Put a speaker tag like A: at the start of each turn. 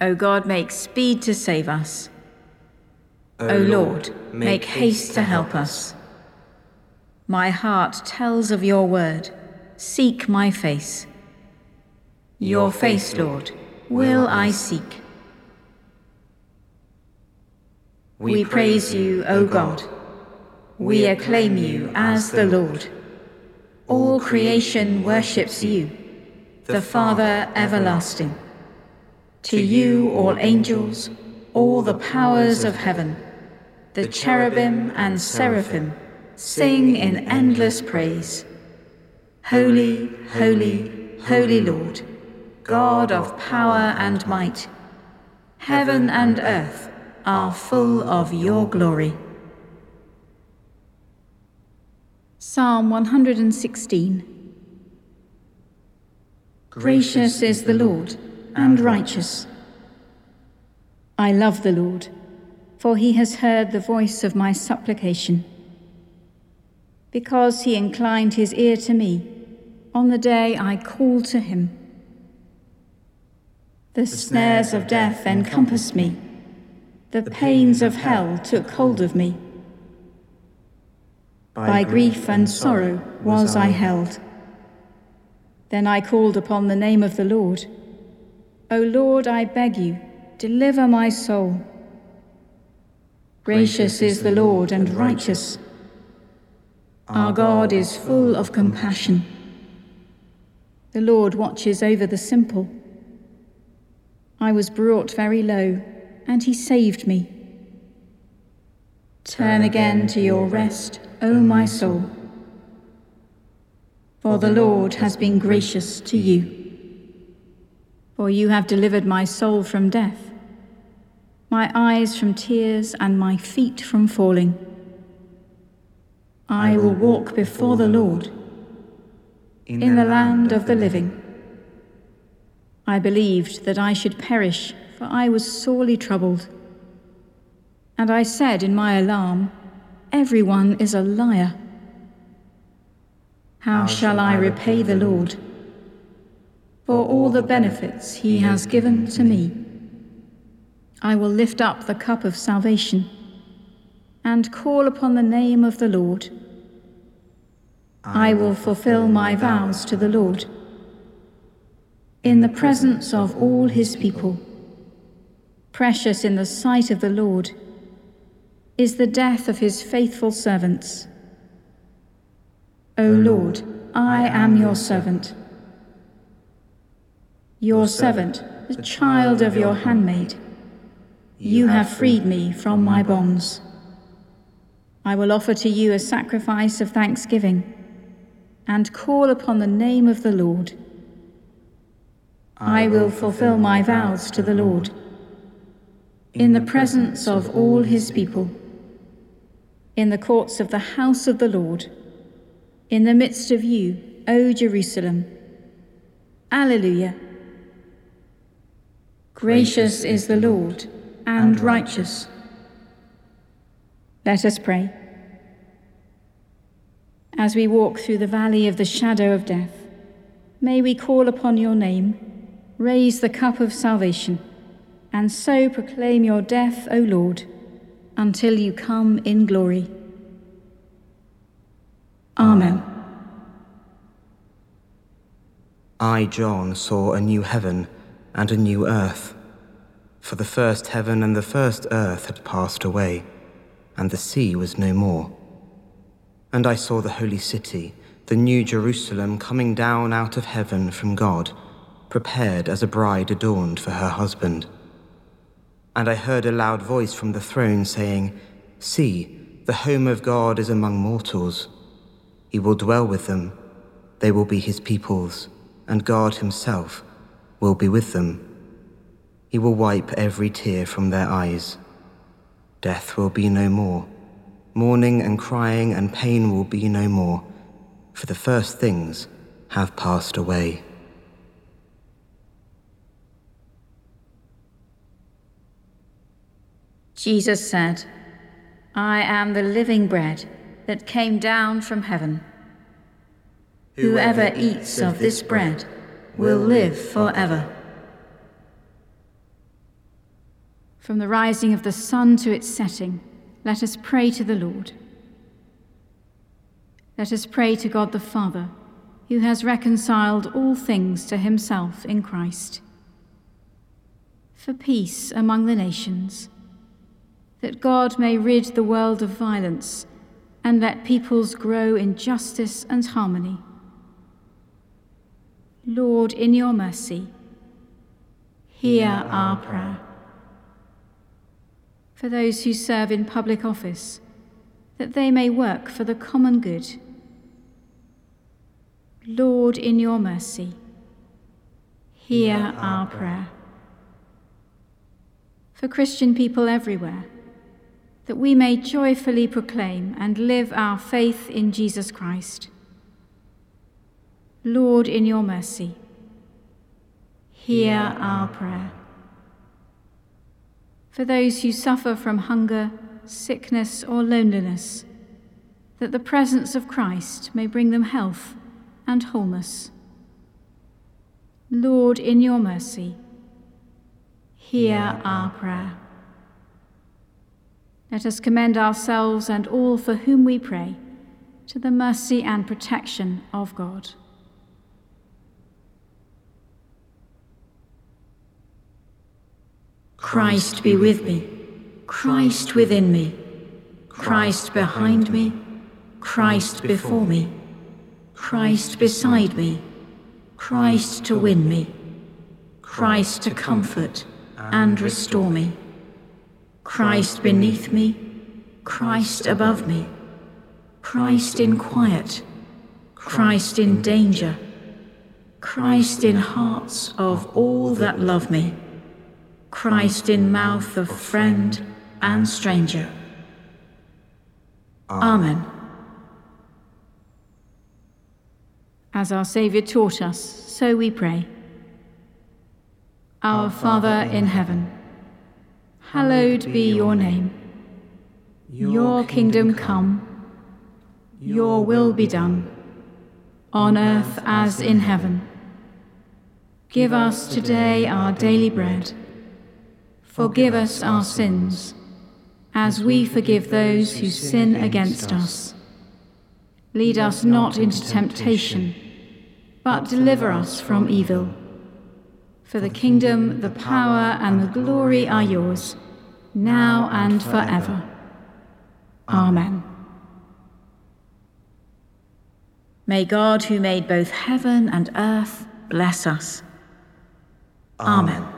A: O God, make speed to save us. O Lord, make haste to help us. My heart tells of your word. Seek my face. Your face, Lord, will I seek. We praise you, O God. We acclaim you as the Lord. All creation worships you, the Father everlasting. To you, all angels, all the powers of heaven, the cherubim and seraphim, sing in endless praise. Holy, holy, holy Lord, God of power and might. Heaven and earth are full of your glory. Psalm 116. Gracious is the Lord, and righteous. I love the Lord, for he has heard the voice of my supplication. Because he inclined his ear to me, on the day I called to him. The snares of death encompassed me. The pains of hell took hold of me. By grief and sorrow was I held. Then I called upon the name of the Lord. O Lord, I beg you, deliver my soul. Gracious is the Lord and righteous. Our God is full of compassion. The Lord watches over the simple. I was brought very low, and he saved me. Turn again to your rest, O my soul. For the Lord has been gracious to you. For you have delivered my soul from death, my eyes from tears and my feet from falling. I will walk before the Lord in the land of the living. I believed that I should perish, for I was sorely troubled. And I said in my alarm, everyone is a liar. How shall I repay the Lord for all the benefits he has given to me? I will lift up the cup of salvation and call upon the name of the Lord. I will fulfill my vows to the Lord in the presence of all his people. Precious in the sight of the Lord is the death of his faithful servants. O Lord, I am your servant. Your servant, the child of your handmaid. You have freed me from my bonds. I will offer to you a sacrifice of thanksgiving and call upon the name of the Lord. I will fulfill my vows to the Lord in the presence of all his people, in the courts of the house of the Lord, in the midst of you, O Jerusalem. Alleluia. Gracious is the Lord, and righteous. Let us pray. As we walk through the valley of the shadow of death, may we call upon your name, raise the cup of salvation, and so proclaim your death, O Lord, until you come in glory. Amen.
B: I, John, saw a new heaven and a new earth, for the first heaven and the first earth had passed away, and the sea was no more. And I saw the holy city, the new Jerusalem, coming down out of heaven from God, prepared as a bride adorned for her husband. And I heard a loud voice from the throne saying, See, the home of God is among mortals. He will dwell with them, they will be his peoples, and God himself will be with them. He will wipe every tear from their eyes. Death will be no more. Mourning and crying and pain will be no more, for the first things have passed away.
A: Jesus said, I am the living bread that came down from heaven. Whoever eats of this bread will live forever. From the rising of the sun to its setting, let us pray to the Lord. Let us pray to God the Father, who has reconciled all things to himself in Christ. For peace among the nations, that God may rid the world of violence and let peoples grow in justice and harmony. Lord, in your mercy, hear our prayer. For those who serve in public office, that they may work for the common good. Lord, in your mercy, hear our prayer. For Christian people everywhere, that we may joyfully proclaim and live our faith in Jesus Christ. Lord, in your mercy, hear our prayer. For those who suffer from hunger, sickness, or loneliness, that the presence of Christ may bring them health and wholeness. Lord, in your mercy, hear our prayer. Let us commend ourselves and all for whom we pray to the mercy and protection of God.
C: Christ be with me, Christ within me, Christ behind me, Christ before me, Christ beside me, Christ to win me, Christ to comfort and restore me, Christ beneath me, Christ above me, Christ in quiet, Christ in danger, Christ in hearts of all that love me, Christ in mouth of friend and stranger. Amen.
A: As our Saviour taught us, so we pray. Our Father in heaven, hallowed be your name. Your kingdom come, your will be done, on earth as in heaven. Give us today our daily bread. Forgive us our sins, as we forgive those who sin against us. Lead us not into temptation, but deliver us from evil. For the kingdom, the power, and the glory are yours, now and forever. Amen.
C: May God, who made both heaven and earth, bless us. Amen.